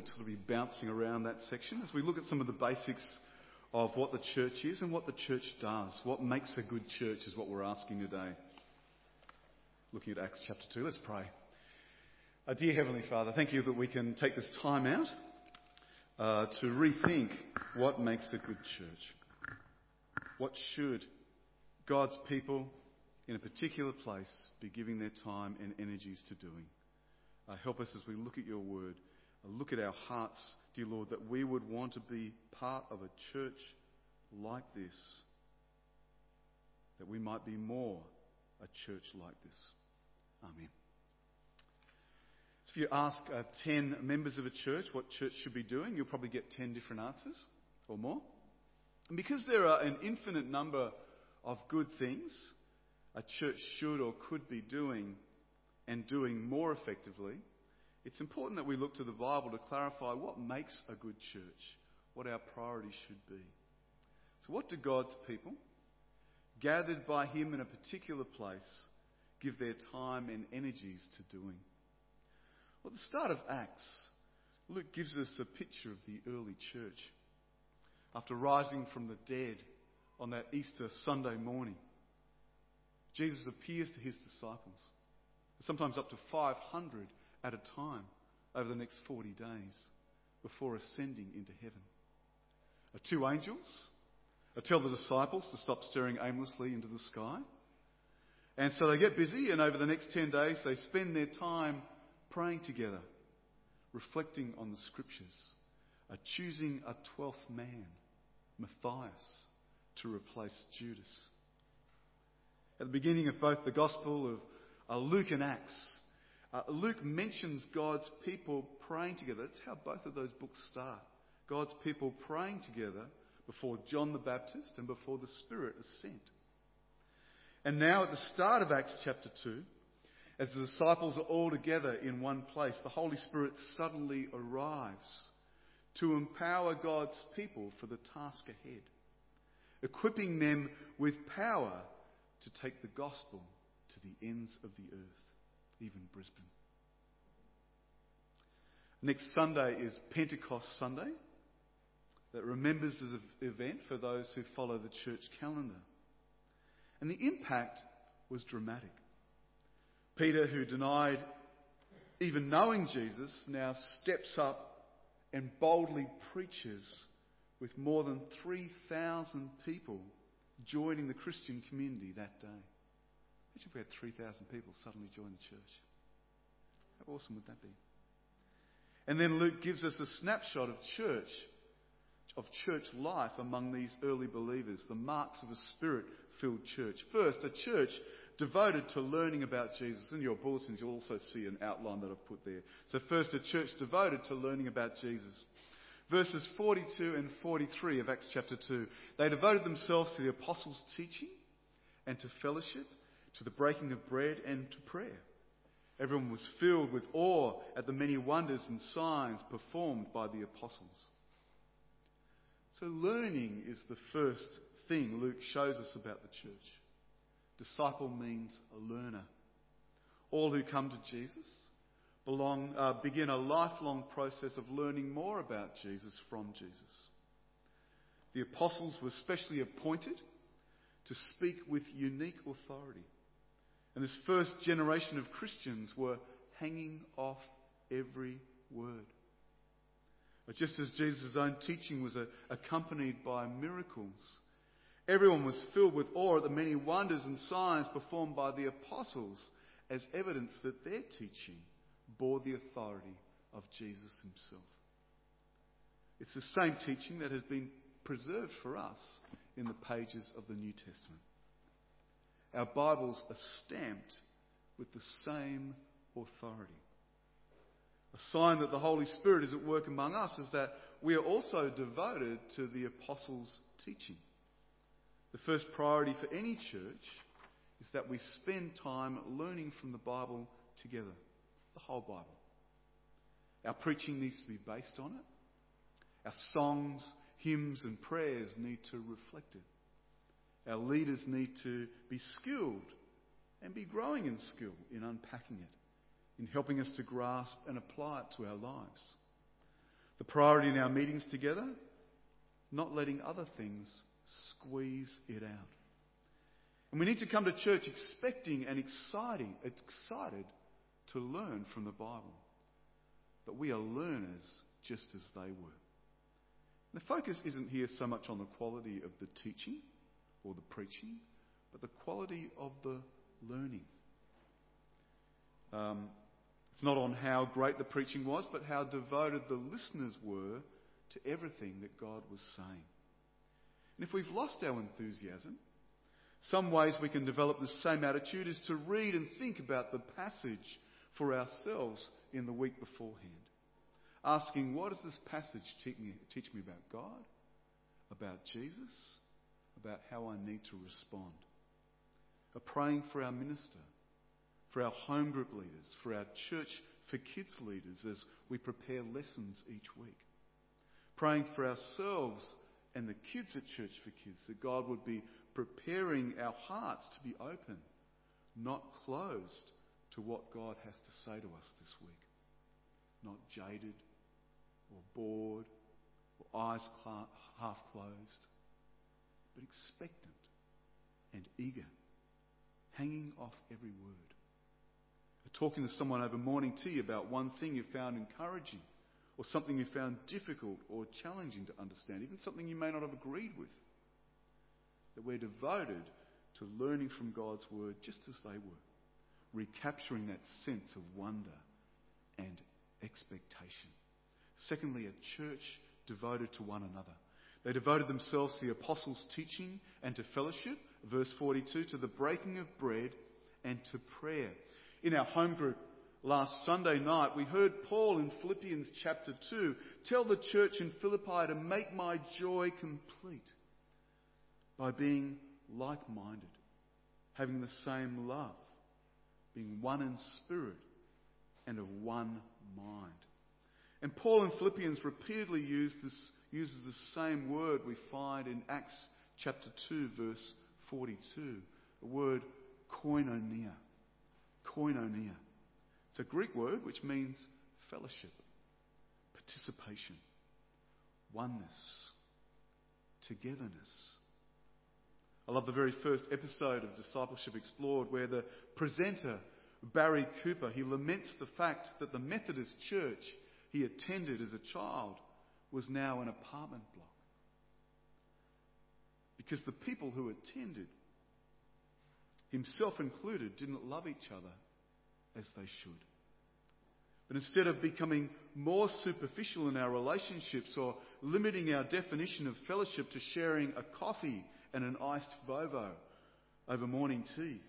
to sort of be bouncing around that section as we look at some of the basics of what the church is and what the church does. What makes a good church is what we're asking today. Looking at Acts chapter 2, let's pray. Dear Heavenly Father, thank you that we can take this time out to rethink what makes a good church. What should God's people in a particular place be giving their time and energies to doing? Help us as we look at your word, look at our hearts, dear Lord, that we would want to be part of a church like this, that we might be more a church like this. Amen. So if you ask 10 members of a church what church should be doing, you'll probably get 10 different answers or more. And because there are an infinite number of good things a church should or could be doing and doing more effectively, it's important that we look to the Bible to clarify what makes a good church, what our priorities should be. So what do God's people, gathered by him in a particular place, give their time and energies to doing? Well, at the start of Acts, Luke gives us a picture of the early church. After rising from the dead on that Easter Sunday morning, Jesus appears to his disciples, sometimes up to 500 at a time over the next 40 days before ascending into heaven. Two angels tell the disciples to stop staring aimlessly into the sky. And so they get busy, and over the next 10 days they spend their time praying together, reflecting on the scriptures, choosing a 12th man, Matthias, to replace Judas. At the beginning of both the Gospel of Luke and Acts, Luke mentions God's people praying together. That's how both of those books start. God's people praying together before John the Baptist and before the Spirit is sent. And now at the start of Acts chapter 2, as the disciples are all together in one place, the Holy Spirit suddenly arrives to empower God's people for the task ahead, equipping them with power to take the gospel to the ends of the earth, even Brisbane. Next Sunday is Pentecost Sunday. That remembers this event for those who follow the church calendar. And the impact was dramatic. Peter, who denied even knowing Jesus, now steps up and boldly preaches with more than 3,000 people joining the Christian community that day. Imagine if we had 3,000 people suddenly join the church. How awesome would that be? And then Luke gives us a snapshot of church life among these early believers, the marks of a Spirit-filled church. First, a church devoted to learning about Jesus. In your bulletins, you'll also see an outline that I've put there. So first, a church devoted to learning about Jesus. Verses 42 and 43 of Acts chapter 2, they devoted themselves to the apostles' teaching and to fellowship, to the breaking of bread and to prayer. Everyone was filled with awe at the many wonders and signs performed by the apostles. So learning is the first thing Luke shows us about the church. Disciple means a learner. All who come to Jesus begin a lifelong process of learning more about Jesus from Jesus. The apostles were specially appointed to speak with unique authority. And this first generation of Christians were hanging off every word. But just as Jesus' own teaching was accompanied by miracles, everyone was filled with awe at the many wonders and signs performed by the apostles as evidence that their teaching bore the authority of Jesus himself. It's the same teaching that has been preserved for us in the pages of the New Testament. Our Bibles are stamped with the same authority. A sign that the Holy Spirit is at work among us is that we are also devoted to the apostles' teaching. The first priority for any church is that we spend time learning from the Bible together, the whole Bible. Our preaching needs to be based on it. Our songs, hymns and prayers need to reflect it. Our leaders need to be skilled and be growing in skill in unpacking it, in helping us to grasp and apply it to our lives. priority in our meetings together, not letting other things squeeze it out. And we need to come to church expecting and excited to learn from the Bible. But we are learners just as they were. The focus isn't here so much on the quality of the teaching or the preaching, but the quality of the learning. It's not on how great the preaching was, but how devoted the listeners were to everything that God was saying. And if we've lost our enthusiasm, some ways we can develop the same attitude is to read and think about the passage for ourselves in the week beforehand. Asking, what does this passage teach me about God, about Jesus, about how I need to respond? Praying for our minister, for our home group leaders, for our church for kids leaders as we prepare lessons each week. Praying for ourselves and the kids at Church for Kids, that God would be preparing our hearts to be open, not closed to what God has to say to us this week. Not jaded or bored or eyes half closed, but expectant and eager, hanging off every word. Talking to someone over morning tea about one thing you found encouraging, or something you found difficult or challenging to understand, even something you may not have agreed with. That we're devoted to learning from God's word just as they were, recapturing that sense of wonder and expectation. Secondly, a church devoted to one another. They devoted themselves to the apostles' teaching and to fellowship, verse 42, to the breaking of bread and to prayer. In our home group last Sunday night, we heard Paul in Philippians chapter 2 tell the church in Philippi to make my joy complete by being like-minded, having the same love, being one in spirit and of one mind. And Paul in Philippians repeatedly uses the same word we find in Acts chapter 2 verse 42, the word koinonia. Koinonia. It's a Greek word which means fellowship, participation, oneness, togetherness. I love the very first episode of Discipleship Explored where the presenter, Barry Cooper, he laments the fact that the Methodist church he attended as a child was now an apartment block. Because the people who attended, himself included, didn't love each other as they should. But instead of becoming more superficial in our relationships or limiting our definition of fellowship to sharing a coffee and an iced Vovo over morning tea.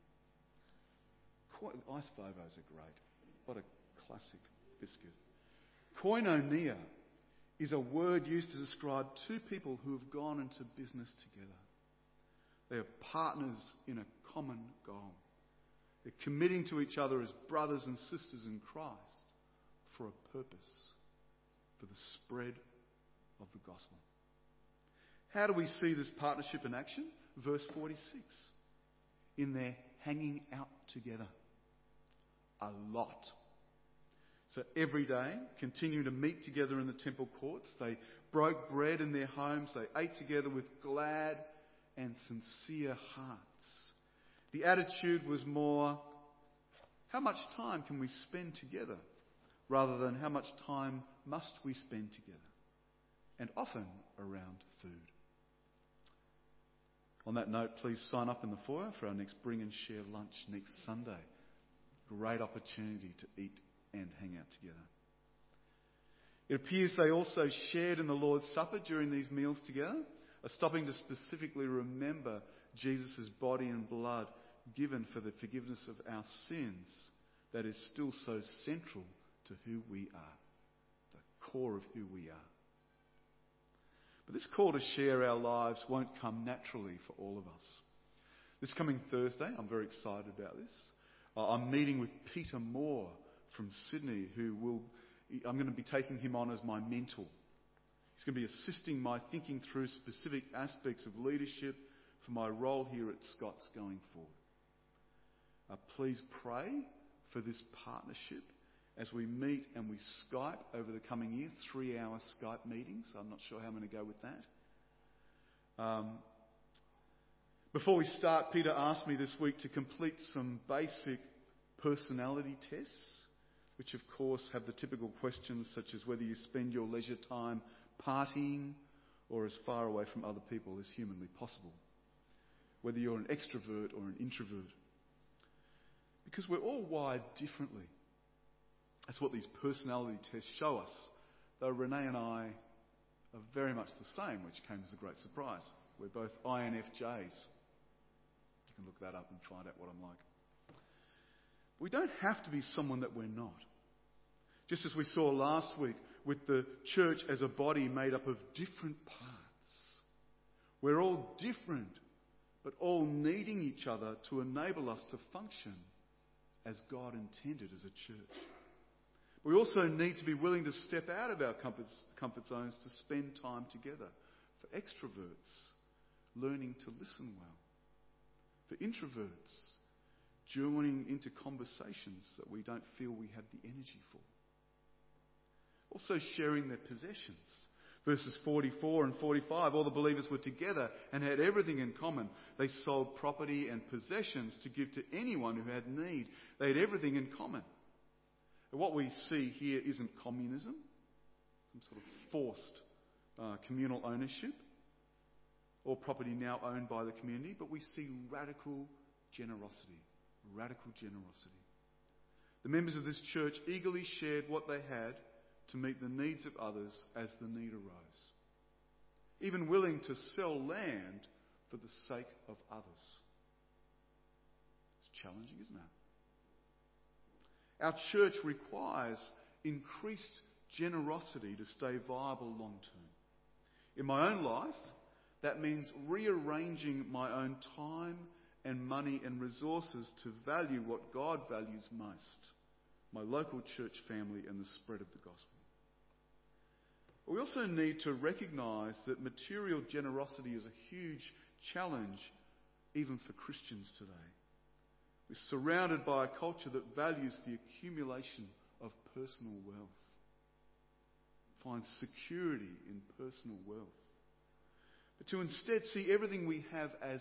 Iced Vovos are great. What a classic biscuit. Koinonia is a word used to describe two people who have gone into business together. They are partners in a common goal. They're committing to each other as brothers and sisters in Christ for a purpose, for the spread of the gospel. How do we see this partnership in action? Verse 46. In their hanging out together. A lot. So every day, continuing to meet together in the temple courts, they broke bread in their homes, they ate together with glad and sincere hearts. The attitude was more, how much time can we spend together? Rather than how much time must we spend together? And often around food. On that note, please sign up in the foyer for our next Bring and Share lunch next Sunday. Great opportunity to eat and hang out together. It appears they also shared in the Lord's Supper during these meals together, stopping to specifically remember Jesus' body and blood given for the forgiveness of our sins that is still so central to who we are, the core of who we are. But this call to share our lives won't come naturally for all of us. This coming Thursday, I'm very excited about this. I'm meeting with Peter Moore from Sydney, I'm going to be taking him on as my mentor. He's going to be assisting my thinking through specific aspects of leadership for my role here at Scott's going forward. Please pray for this partnership as we meet and we Skype over the coming year, 3-hour Skype meetings. I'm not sure how I'm going to go with that. Before we start, Peter asked me this week to complete some basic personality tests, which of course have the typical questions such as whether you spend your leisure time partying or as far away from other people as humanly possible, whether you're an extrovert or an introvert. Because we're all wired differently. That's what these personality tests show us. Though Renee and I are very much the same, which came as a great surprise. We're both INFJs. You can look that up and find out what I'm like. We don't have to be someone that we're not. Just as we saw last week with the church as a body made up of different parts. We're all different, but all needing each other to enable us to function as God intended as a church. We also need to be willing to step out of our comfort zones to spend time together. For extroverts, learning to listen well. For introverts, joining into conversations that we don't feel we have the energy for. Also sharing their possessions. Verses 44 and 45, all the believers were together and had everything in common. They sold property and possessions to give to anyone who had need. They had everything in common. And what we see here isn't communism, some sort of forced communal ownership, or property now owned by the community, but we see radical generosity. Radical generosity. The members of this church eagerly shared what they had to meet the needs of others as the need arose. Even willing to sell land for the sake of others. It's challenging, isn't it? Our church requires increased generosity to stay viable long term. In my own life, that means rearranging my own time and money and resources to value what God values most, my local church family and the spread of the gospel. We also need to recognise that material generosity is a huge challenge even for Christians today. We're surrounded by a culture that values the accumulation of personal wealth, finds security in personal wealth, but to instead see everything we have as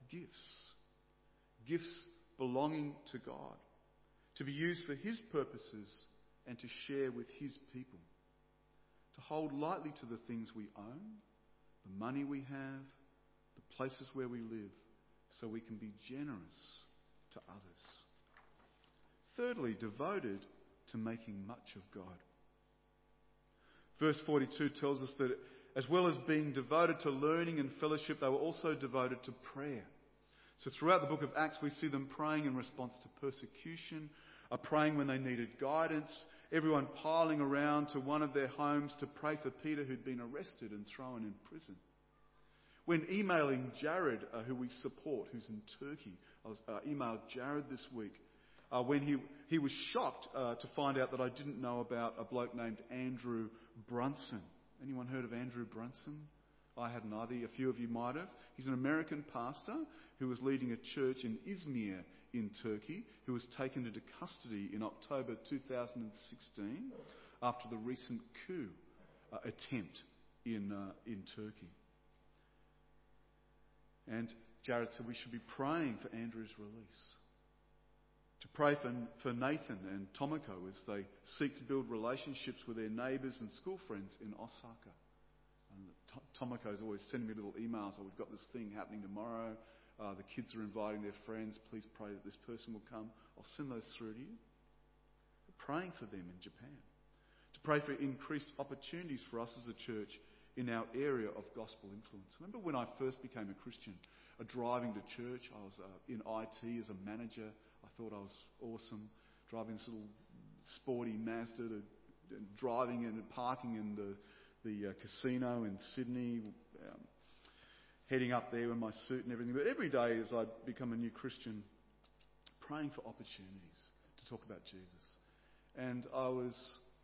gifts belonging to God, to be used for His purposes and to share with His people. To hold lightly to the things we own, the money we have, the places where we live, so we can be generous to others. Thirdly, devoted to making much of God. Verse 42 tells us that as well as being devoted to learning and fellowship, they were also devoted to prayer. So throughout the book of Acts, we see them praying in response to persecution, praying when they needed guidance, everyone piling around to one of their homes to pray for Peter, who'd been arrested and thrown in prison. When emailing Jared, who we support, who's in Turkey, I was emailed Jared this week, when he was shocked to find out that I didn't know about a bloke named Andrew Brunson. Anyone heard of Andrew Brunson? I hadn't either. A few of you might have. He's an American pastor who was leading a church in Izmir in Turkey, who was taken into custody in October 2016 after the recent coup attempt in Turkey. And Jared said we should be praying for Andrew's release. To pray for Nathan and Tomoko as they seek to build relationships with their neighbours and school friends in Osaka. And Tomoko's always sending me little emails. Oh, we've got this thing happening tomorrow. The kids are inviting their friends. Please pray that this person will come. I'll send those through to you. We're praying for them in Japan. To pray for increased opportunities for us as a church in our area of gospel influence. I remember when I first became a Christian, driving to church. I was in IT as a manager. I thought I was awesome. Driving this little sporty Mazda, driving and parking in the casino in Sydney, heading up there in my suit and everything. But every day as I become a new Christian, praying for opportunities to talk about Jesus. And I was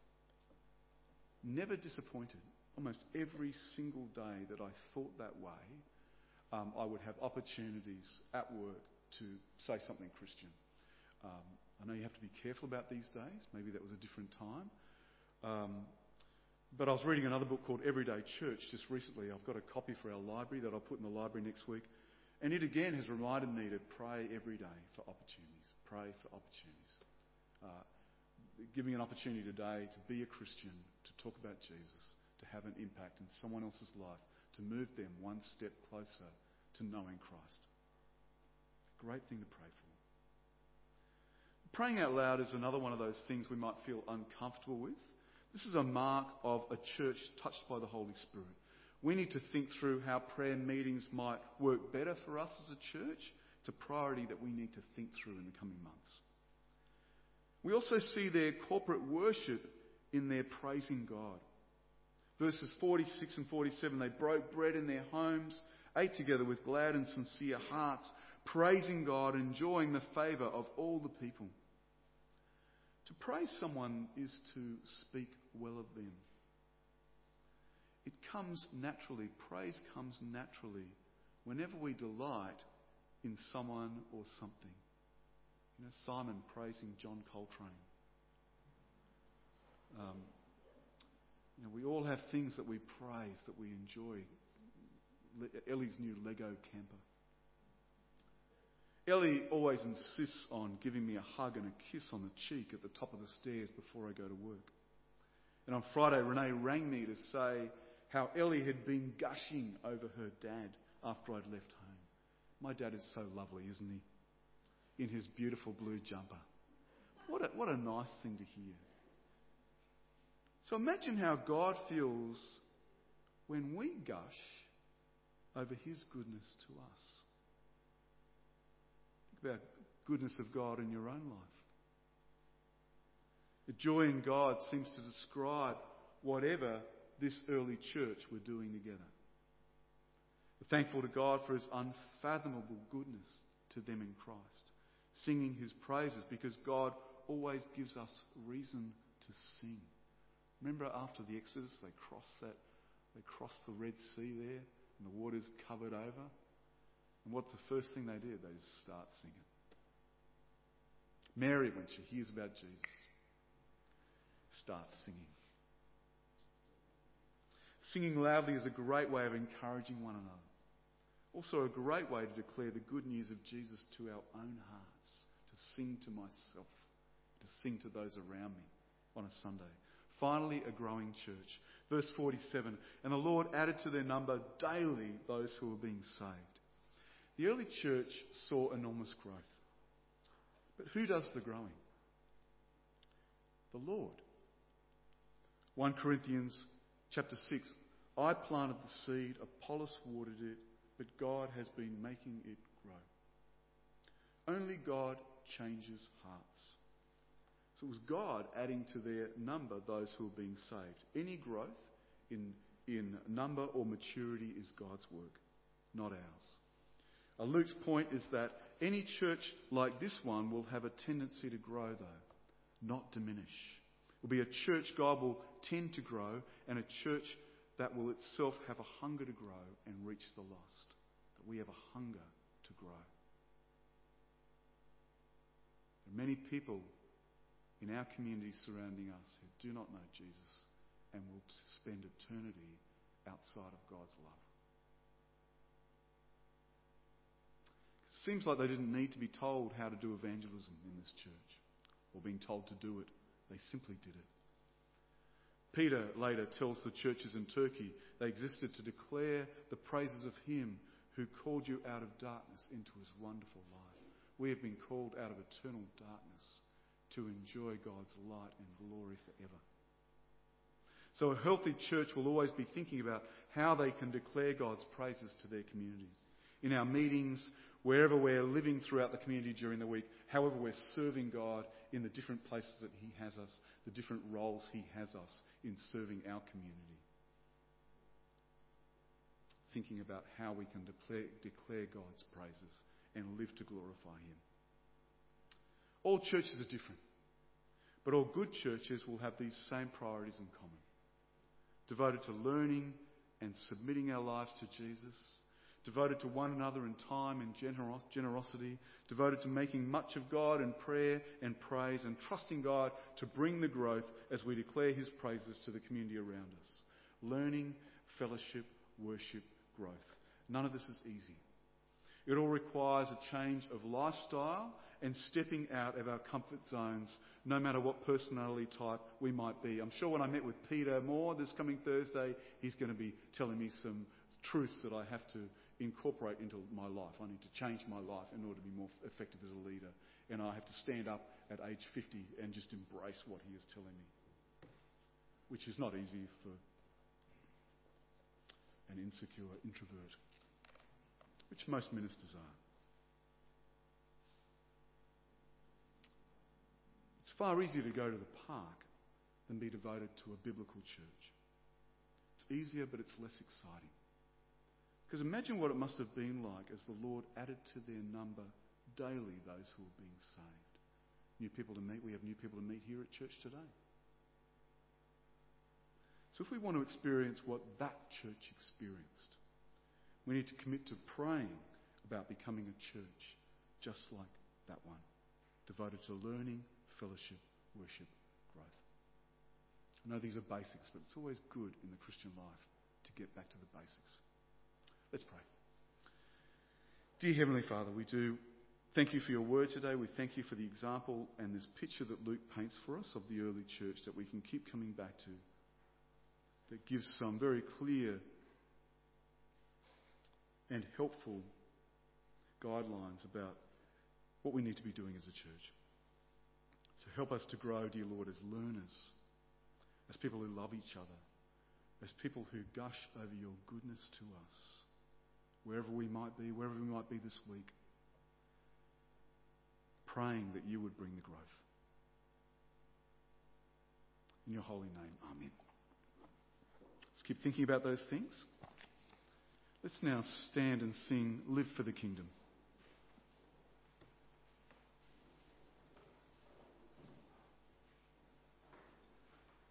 never disappointed. Almost every single day that I thought that way, I would have opportunities at work to say something Christian. I know you have to be careful about these days. Maybe that was a different time. But I was reading another book called Everyday Church just recently. I've got a copy for our library that I'll put in the library next week. And it again has reminded me to pray every day for opportunities. Pray for opportunities. Giving an opportunity today to be a Christian, to talk about Jesus, to have an impact in someone else's life, to move them one step closer to knowing Christ. Great thing to pray for. Praying out loud is another one of those things we might feel uncomfortable with. This is a mark of a church touched by the Holy Spirit. We need to think through how prayer meetings might work better for us as a church. It's a priority that we need to think through in the coming months. We also see their corporate worship in their praising God. Verses 46 and 47, they broke bread in their homes, ate together with glad and sincere hearts, praising God, enjoying the favour of all the people. To praise someone is to speak well of them. It comes naturally. Praise comes naturally whenever we delight in someone or something. You know, Simon praising John Coltrane. We all have things that we praise, that we enjoy. Ellie's new Lego camper. Ellie always insists on giving me a hug and a kiss on the cheek at the top of the stairs before I go to work. And on Friday, Renee rang me to say how Ellie had been gushing over her dad after I'd left home. My dad is so lovely, isn't he? In his beautiful blue jumper. What a nice thing to hear. So imagine how God feels when we gush over his goodness to us. Think about the goodness of God in your own life. The joy in God seems to describe whatever this early church were doing together. We're thankful to God for his unfathomable goodness to them in Christ, singing his praises because God always gives us reason to sing. Remember after the Exodus, they crossed the Red Sea there and the waters covered over. And what's the first thing they did? They just start singing. Mary, when she hears about Jesus, starts singing. Singing loudly is a great way of encouraging one another. Also a great way to declare the good news of Jesus to our own hearts, to sing to myself, to sing to those around me on a Sunday. Finally, a growing church. Verse 47, and the Lord added to their number daily those who were being saved. The early church saw enormous growth. But who does the growing? The Lord. 1 Corinthians chapter 6, I planted the seed, Apollos watered it, but God has been making it grow. Only God changes hearts. So it was God adding to their number those who were being saved. Any growth in number or maturity is God's work, not ours. Luke's point is that any church like this one will have a tendency to grow, though, not diminish. It will be a church God will tend to grow, and a church that will itself have a hunger to grow and reach the lost. That we have a hunger to grow. There are many people in our community surrounding us who do not know Jesus and will spend eternity outside of God's love. It seems like they didn't need to be told how to do evangelism in this church, or being told to do it. They simply did it. Peter later tells the churches in Turkey they existed to declare the praises of him who called you out of darkness into his wonderful light. We have been called out of eternal darkness to enjoy God's light and glory forever. So a healthy church will always be thinking about how they can declare God's praises to their community. In our meetings, wherever we're living throughout the community during the week, however we're serving God in the different places that he has us, the different roles he has us in serving our community. Thinking about how we can declare God's praises and live to glorify him. All churches are different, but all good churches will have these same priorities in common. Devoted to learning and submitting our lives to Jesus, devoted to one another in time and generosity, devoted to making much of God in prayer and praise, and trusting God to bring the growth as we declare his praises to the community around us. Learning, fellowship, worship, growth. None of this is easy. It all requires a change of lifestyle and stepping out of our comfort zones, no matter what personality type we might be. I'm sure when I met with Peter Moore this coming Thursday, he's going to be telling me some truths that I have to incorporate into my life. I need to change my life in order to be more effective as a leader. And I have to stand up at age 50 and just embrace what he is telling me, which is not easy for an insecure introvert, which most ministers are. It's far easier to go to the park than be devoted to a biblical church. It's easier, but it's less exciting. Because imagine what it must have been like as the Lord added to their number daily those who were being saved. New people to meet. We have new people to meet here at church today. So if we want to experience what that church experienced, we need to commit to praying about becoming a church just like that one, devoted to learning, fellowship, worship, growth. I know these are basics, but it's always good in the Christian life to get back to the basics. Let's pray. Dear Heavenly Father, we do thank you for your word today. We thank you for the example and this picture that Luke paints for us of the early church that we can keep coming back to, that gives some very clear and helpful guidelines about what we need to be doing as a church. So help us to grow, dear Lord, as learners, as people who love each other, as people who gush over your goodness to us, wherever we might be this week, praying that you would bring the growth. In your holy name, amen. Let's keep thinking about those things. Let's now stand and sing, Live for the Kingdom.